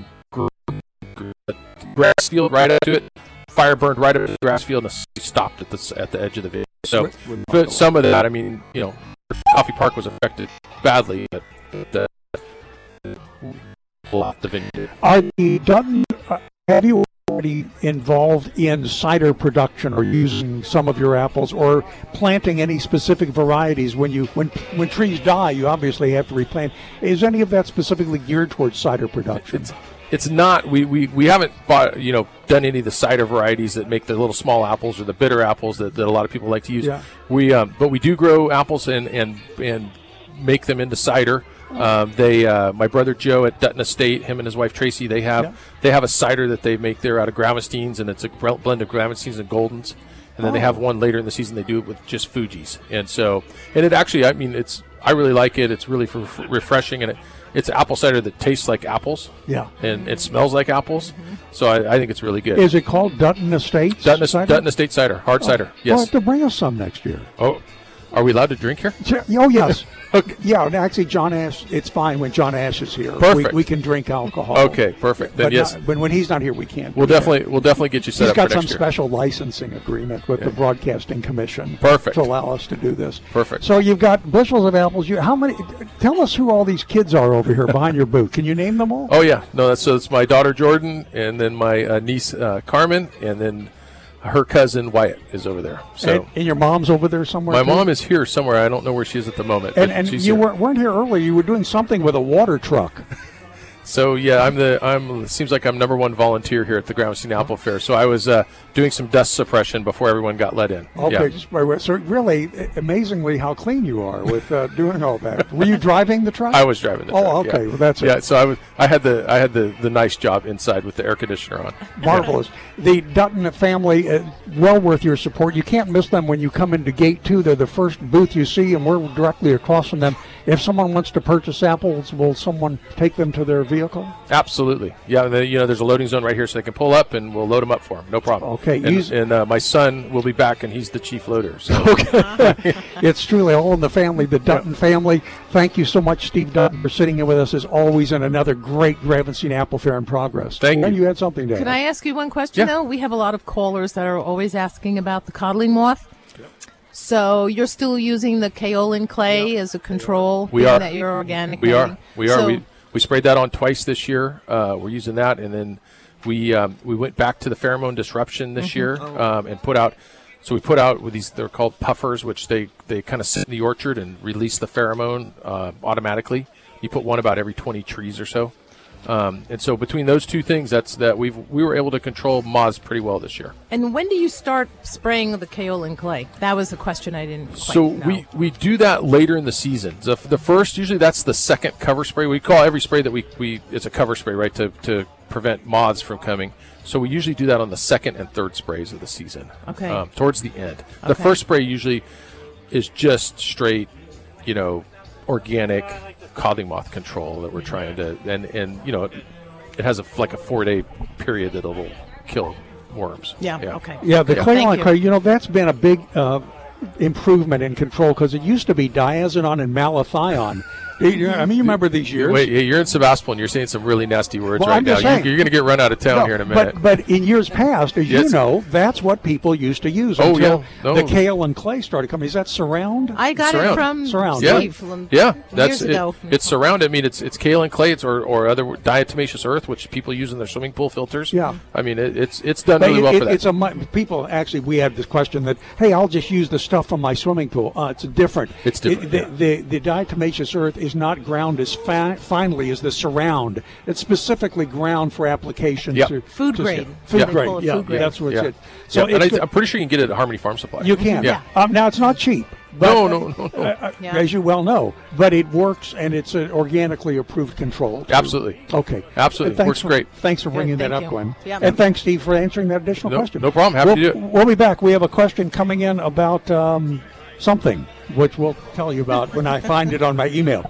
grass field right up to it, fire burned right up to the grass field, and it stopped at the at the edge of the vineyard. So, but some of that, I mean, you know, Coffee Park was affected badly, but the the vineyard. Are the Dutton? Uh, have you already involved in cider production, or using some of your apples, or planting any specific varieties? When you when when trees die, you obviously have to replant. Is any of that specifically geared towards cider production? It's, It's not. We, we, we haven't bought, you know, done any of the cider varieties that make the little small apples or the bitter apples that, that a lot of people like to use. Yeah. We um, but we do grow apples and and, and make them into cider. Um, they uh, my brother Joe at Dutton Estate, him and his wife Tracy, they have Yeah. they have a cider that they make there out of Gramastines, and it's a gr- blend of Gramastines and Goldens. And then they Oh. have one later in the season they do it with just Fuji's. And so, and it actually, I mean, it's I really like it. It's really f- refreshing, and it. It's apple cider that tastes like apples. Yeah. And it smells like apples. So I, I think it's really good. Is it called Dutton Estates? Dutton, cider? Dutton Estate cider, hard Oh. cider. You'll Yes. have to bring us some next year. Oh, are we allowed to drink here? Oh, yes. Okay. Yeah, and actually, John Ash, it's fine when John Ash is here. Perfect. We, we can drink alcohol. Okay, perfect. Then but yes. not- but when he's not here, we can't. We'll do that. definitely we'll definitely get you set He's up got for some next year. special licensing agreement with the Broadcasting Commission. Perfect. To allow us to do this. Perfect. So you've got bushels of apples. You, how many? Tell us who all these kids are over here behind your booth. Can you name them all? Oh yeah, no, that's so it's my daughter Jordan, and then my uh, niece uh, Carmen, and then her cousin Wyatt is over there. So and, and your mom's over there somewhere. my too? mom is here somewhere. I don't know where she is at the moment. And, but and she's you here. weren't, weren't here earlier. You were doing something with a water truck. So yeah, I'm the I'm. It seems like I'm number one volunteer here at the Gramastine Apple Fair. So I was uh, doing some dust suppression before everyone got let in. Okay, Yeah. just by way- so really amazingly how clean you are with uh, doing all that. Were you driving the truck? I was driving the truck. Oh, okay, yeah. well that's it. Yeah, so I was. I had the I had the, the nice job inside with the air conditioner on. Marvelous. The Dutton family, uh, well worth your support. You can't miss them when you come into Gate two. They're the first booth you see, and we're directly across from them. If someone wants to purchase apples, will someone take them to their vehicle? Absolutely. Yeah, and then, you know, there's a loading zone right here, so they can pull up, and we'll load them up for them. No problem. Okay, And, use- and uh, my son will be back, and he's the chief loader. So. Okay. It's truly all in the family, the Dutton family. Thank you so much, Steve Dutton, for sitting in with us as always, and another great Gramastine Apple Fair in progress. Thank and you. you had something to Can add. I ask you one question, though? We have a lot of callers that are always asking about the codling moth. So you're still using the kaolin clay as a control? We being are. That you're organic. We are. We are. So, we we sprayed that on twice this year. Uh, we're using that, and then we um, we went back to the pheromone disruption this Mhm. year um, and put out. So we put out with these. They're called puffers, which they they kind of sit in the orchard and release the pheromone uh, automatically. You put one about every twenty trees or so. Um, and so between those two things, that's that we've we were able to control moths pretty well this year. and when do you start spraying the kaolin clay? That was a question I didn't quite So know. we, we do that later in the season. The, the first, usually that's the second cover spray. We call every spray that we, we it's a cover spray, right, to, to prevent moths from coming. So we usually do that on the second and third sprays of the season. Okay. Um, towards the end. The Okay. first spray usually is just straight, you know, organic codling moth control that we're trying to, and, and you know, it, it has a like a four day period that it'll kill worms. Yeah, okay. Yeah, the Yeah. clay Thank on you. clay, you know, that's been a big uh, improvement in control because it used to be diazinon and malathion. You- I mean, you remember these years. Wait, yeah, you're in Sebastopol and you're saying some really nasty words Well, right I'm now. just You- saying. You're going to get run out of town No, here in a minute. But, but in years past, as you Yes. know, that's what people used to use Oh, until yeah. No. the kale and clay started coming. Is that Surround? I got it Surround. from Surround. Yeah, Steve from yeah, years that's it, ago. it's surround. I mean, it's it's kaolin clay, it's or, or other diatomaceous earth, which people use in their swimming pool filters. Yeah. I mean, it, it's it's done But really it- well it- for that. It's a mu- people actually. We had this question that hey, I'll just use the stuff from my swimming pool. Uh, it's different. It's different, It- the, the the diatomaceous earth is not ground as fi- finely as the Surround. It's specifically ground for application. Yep. to Food to- grade. Food They grade. call it Yeah, food grade. that's what yeah. it's. So yeah, and it's I, I'm pretty sure you can get it at Harmony Farm Supply. You can. Yeah. Um, now it's not cheap. But, No, no, no, no. uh, uh, Yeah. As you well know, but it works and it's an organically approved control. Absolutely. Okay. Absolutely. Thanks Works for- great. Thanks for Good, bringing that thank up, you. Gwen. Yeah. And thanks, Steve, for answering that additional No- question. no problem. Happy we'll, to do it. We'll be back. We have a question coming in about um, something, which we'll tell you about when I find it on my email.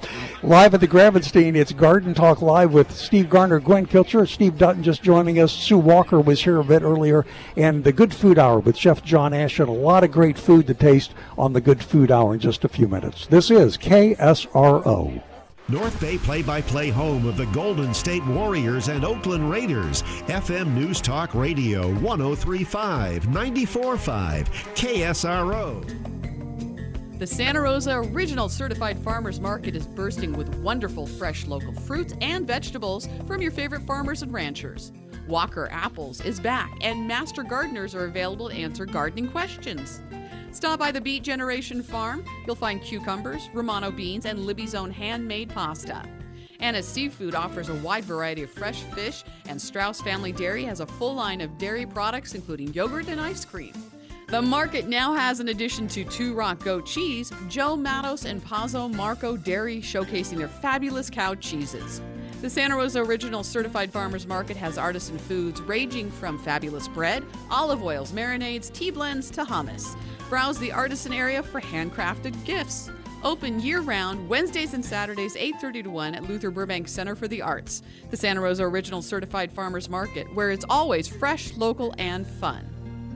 Live at the Gravenstein, it's Garden Talk Live with Steve Garner, Gwen Kilcher, Steve Dutton just joining us. Sue Walker was here a bit earlier, and the Good Food Hour with Chef John Ashton. A lot of great food to taste on the Good Food Hour in just a few minutes. This is K S R O. North Bay play-by-play home of the Golden State Warriors and Oakland Raiders. F M News Talk Radio, one oh three point five, ninety-four point five, K S R O. The Santa Rosa Original Certified Farmers Market is bursting with wonderful fresh local fruits and vegetables from your favorite farmers and ranchers. Walker Apples is back, and master gardeners are available to answer gardening questions. Stop by the Beet Generation Farm. You'll find cucumbers, Romano beans, and Libby's Own handmade pasta. Anna's Seafood offers a wide variety of fresh fish, and Strauss Family Dairy has a full line of dairy products, including yogurt and ice cream. The market now has, in addition to Two Rock Goat Cheese, Joe Matos and Pazzo Marco Dairy showcasing their fabulous cow cheeses. The Santa Rosa Original Certified Farmers Market has artisan foods ranging from fabulous bread, olive oils, marinades, tea blends to hummus. Browse the artisan area for handcrafted gifts. Open year-round, Wednesdays and Saturdays, eight thirty to one at Luther Burbank Center for the Arts. The Santa Rosa Original Certified Farmers Market, where it's always fresh, local, and fun.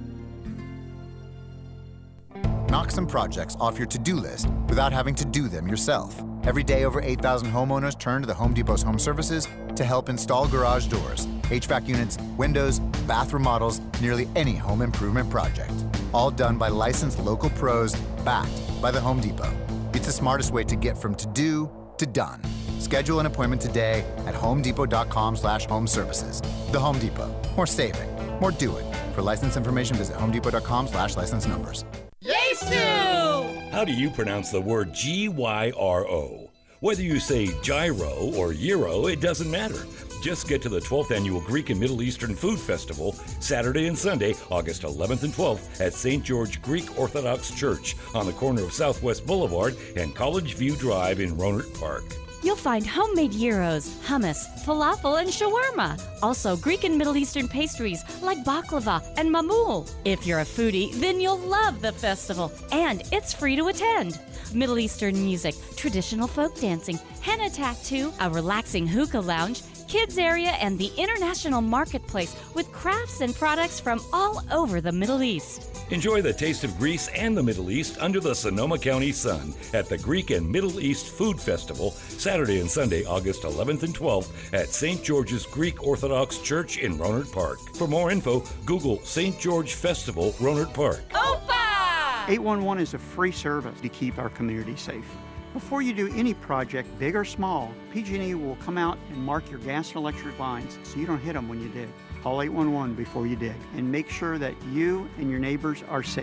Knock some projects off your to-do list without having to do them yourself. Every day, over eight thousand homeowners turn to the Home Depot's home services to help install garage doors, H V A C units, windows, bathroom models, nearly any home improvement project. All done by licensed local pros, backed by the Home Depot. It's the smartest way to get from to-do to done. Schedule an appointment today at homedepot.com slash home services. The Home Depot. More saving. More doing. For license information, visit homedepot.com slash license numbers. Yay, Sue! How do you pronounce the word G Y R O? Whether you say gyro or gyro, it doesn't matter. Just get to the twelfth Annual Greek and Middle Eastern Food Festival, Saturday and Sunday, August eleventh and twelfth, at Saint George Greek Orthodox Church on the corner of Southwest Boulevard and College View Drive in Rohnert Park. You'll find homemade gyros, hummus, falafel, and shawarma. Also, Greek and Middle Eastern pastries like baklava and mamul. If you're a foodie, then you'll love the festival, and it's free to attend. Middle Eastern music, traditional folk dancing, henna tattoo, a relaxing hookah lounge, kids area, and the international marketplace with crafts and products from all over the Middle East. Enjoy the taste of Greece and the Middle East under the Sonoma County sun at the Greek and Middle East Food Festival, Saturday and Sunday, August eleventh and twelfth at Saint George's Greek Orthodox Church in Rohnert Park. For more info, Google Saint George Festival, Rohnert Park. Opa! eight one one is a free service to keep our community safe. Before you do any project, big or small, P G and E will come out and mark your gas and electric lines so you don't hit them when you dig. Call eight one one before you dig and make sure that you and your neighbors are safe.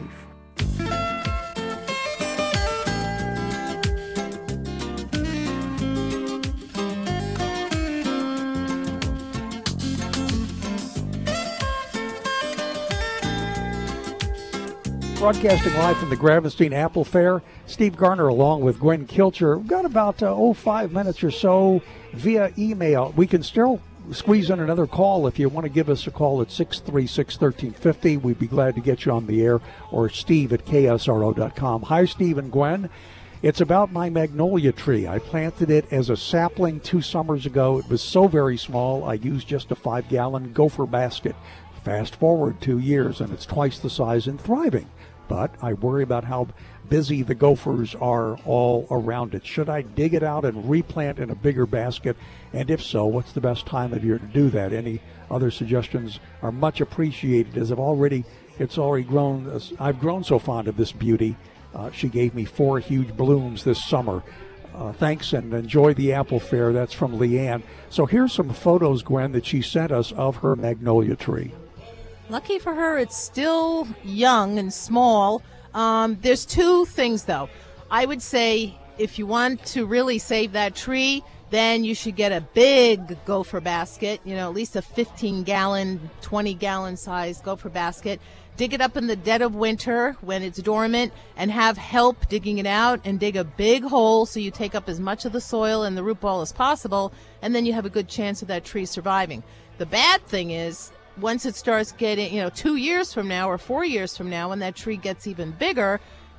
Broadcasting live from the Gravenstein Apple Fair, Steve Garner along with Gwen Kilcher. We've got about uh, oh, five minutes or so via email. We can still squeeze in another call if you want to give us a call at six three six, one three five zero. We'd be glad to get you on the air, or steve at k s r o dot com. Hi, Steve and Gwen. It's about my magnolia tree. I planted it as a sapling two summers ago. It was so very small, I used just a five-gallon gopher basket. Fast forward two years, and it's twice the size and thriving. But I worry about how busy the gophers are all around it. Should I dig it out and replant in a bigger basket? And if so, what's the best time of year to do that? Any other suggestions are much appreciated, as I've already, it's already grown, I've grown so fond of this beauty. Uh, she gave me four huge blooms this summer. Uh, thanks, and enjoy the Apple Fair. That's from Leanne. So here's some photos, Gwen, that she sent us of her magnolia tree. Lucky for her, it's still young and small. Um, there's two things, though. I would say if you want to really save that tree, then you should get a big gopher basket, you know, at least a fifteen-gallon, twenty-gallon size gopher basket. Dig it up in the dead of winter when it's dormant and have help digging it out, and dig a big hole so you take up as much of the soil and the root ball as possible, and then you have a good chance of that tree surviving. The bad thing is, once it starts getting, you know, two years from now or four years from now, when that tree gets even bigger, the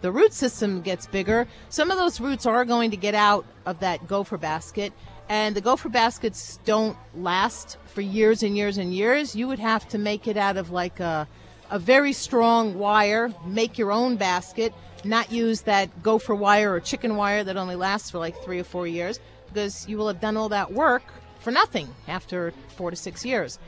the root system gets bigger, some of those roots are going to get out of that gopher basket. And the gopher baskets don't last for years and years and years. You would have to make it out of like a, a very strong wire, make your own basket, not use that gopher wire or chicken wire that only lasts for like three or four years, because you will have done all that work for nothing after four to six years.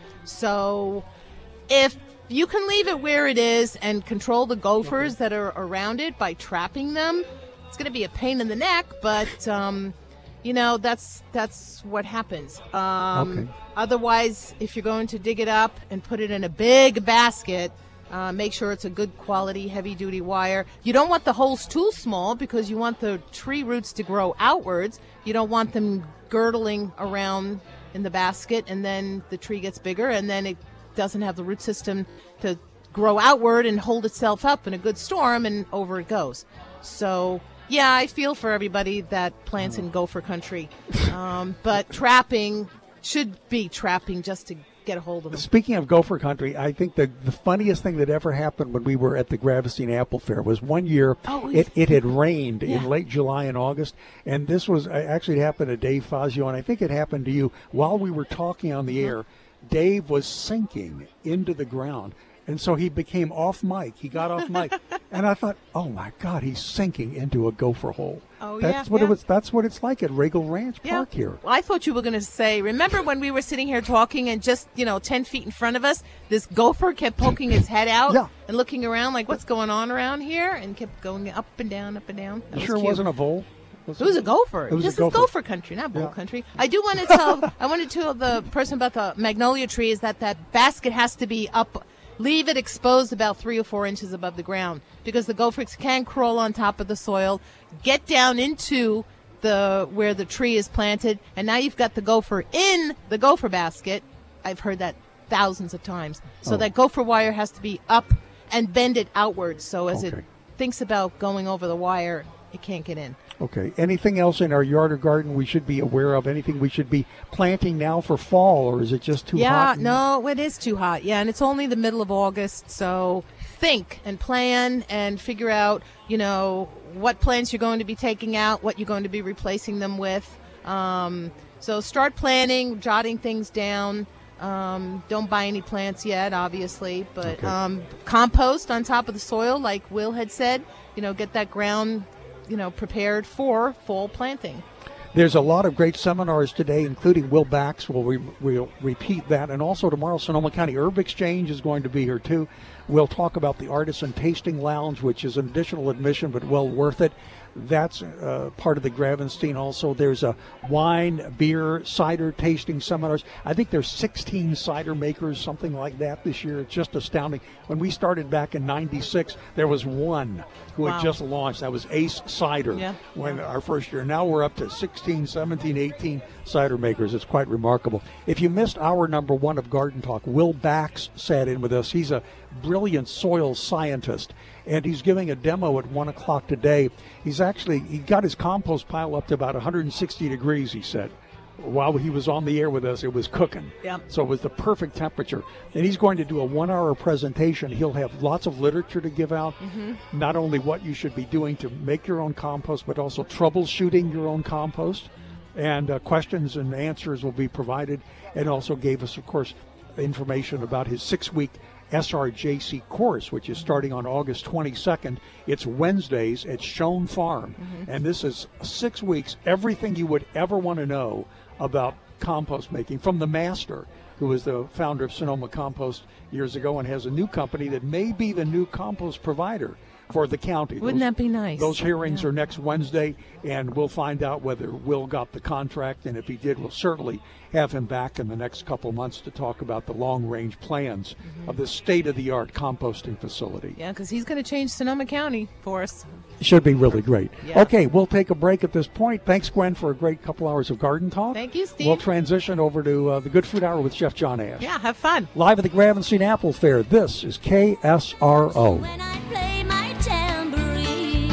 So if you can leave it where it is and control the gophers that are around it by trapping them, it's going to be a pain in the neck, but... Um, You know, that's that's what happens. Um, Okay. Otherwise, if you're going to dig it up and put it in a big basket, uh, make sure it's a good quality, heavy-duty wire. You don't want the holes too small because you want the tree roots to grow outwards. You don't want them girdling around in the basket, and then the tree gets bigger, and then it doesn't have the root system to grow outward and hold itself up in a good storm, and over it goes. So... yeah, I feel for everybody that plants in gopher country. Um, but trapping should be trapping just to get a hold of them. Speaking of gopher country, I think the, the funniest thing that ever happened when we were at the Gravestein Apple Fair was one year Oh, it, it had rained Yeah. in late July and August. And this was uh, actually it happened to Dave Fazio, and I think it happened to you. While we were talking on the air, Dave was sinking into the ground. And so he became off mic. He got off mic, and I thought, "Oh my God, he's sinking into a gopher hole." Oh, that's yeah, what yeah. it was. That's what it's like at Regal Ranch Yeah. Park here. Well, I thought you were going to say, remember when we were sitting here talking and just, you know, ten feet in front of us, this gopher kept poking its head out Yeah. and looking around like, what's going on around here? And kept going up and down, up and down. That You was sure it cute. wasn't a vole? It was a gopher. It was this a gopher. is gopher country, not bull Yeah. country. I do want to tell, I want to tell the person about the magnolia tree is that that basket has to be up, leave it exposed about three or four inches above the ground, because the gophers can crawl on top of the soil, get down into the where the tree is planted, and now you've got the gopher in the gopher basket. I've heard that thousands of times. So Oh. that gopher wire has to be up and bend it outwards, so as Okay. it thinks about going over the wire, it can't get in. Okay. Anything else in our yard or garden we should be aware of? Anything we should be planting now for fall, or is it just too yeah, hot? and- no, it is too hot. Yeah, and it's only the middle of August, so think and plan and figure out, you know, what plants you're going to be taking out, what you're going to be replacing them with. Um, so start planning, jotting things down. Um, don't buy any plants yet, obviously, but Okay. um, compost on top of the soil, like Will had said. You know, get that ground, you know, prepared for fall planting. There's a lot of great seminars today, including Will Bax. We'll, re- we'll repeat that. And also tomorrow, Sonoma County Herb Exchange is going to be here, too. We'll talk about the Artisan Tasting Lounge, which is an additional admission, but well worth it. That's uh, part of the Gravenstein also. There's a wine, beer, cider tasting seminars. I think there's sixteen cider makers, something like that this year. It's just astounding. When we started back in ninety-six, there was one who Wow. had just launched. That was Ace Cider Yeah. when our first year. Now we're up to sixteen, seventeen, eighteen cider makers. It's quite remarkable. If you missed hour number one of Garden Talk, Will Bax sat in with us. He's a brilliant soil scientist, and he's giving a demo at one o'clock today. He's actually, he got his compost pile up to about one hundred sixty degrees, he said. While he was on the air with us, it was cooking. Yep. So it was the perfect temperature. And he's going to do a one-hour presentation. He'll have lots of literature to give out, Mhm. not only what you should be doing to make your own compost, but also troubleshooting your own compost. And uh, questions and answers will be provided. And also gave us, of course, information about his six-week S R J C course, which is starting on August twenty-second. It's Wednesdays at Schoen Farm. Mhm. And this is six weeks, everything you would ever want to know about compost making from the master, who was the founder of Sonoma Compost years ago and has a new company that may be the new compost provider for the county. Wouldn't Those- that be nice? Those hearings Yeah. are next Wednesday, and we'll find out whether Will got the contract, and if he did, we'll certainly have him back in the next couple months to talk about the long-range plans of this state-of-the-art composting facility. Yeah, because he's going to change Sonoma County for us. Should be really great. Yeah. Okay, we'll take a break at this point. Thanks, Gwen, for a great couple hours of Garden Talk. Thank you, Steve. We'll transition over to uh, the Good Food Hour with Chef John Ash. Yeah, have fun. Live at the Gravenstein Apple Fair, this is K S R O. Play my tambourine.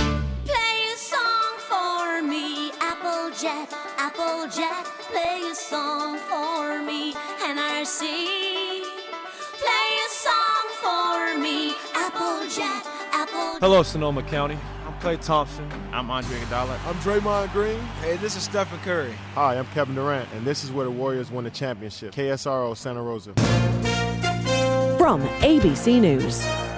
Play a song for me, Applejack, Applejack. Play a song for me, N R C. Play a song for me, Applejack, Applejack. Hello, Sonoma County. I'm Klay Thompson. I'm Andre Iguodala. I'm Draymond Green. Hey, this is Stephen Curry. Hi, I'm Kevin Durant, and this is where the Warriors won the championship. K S R O Santa Rosa. From A B C News.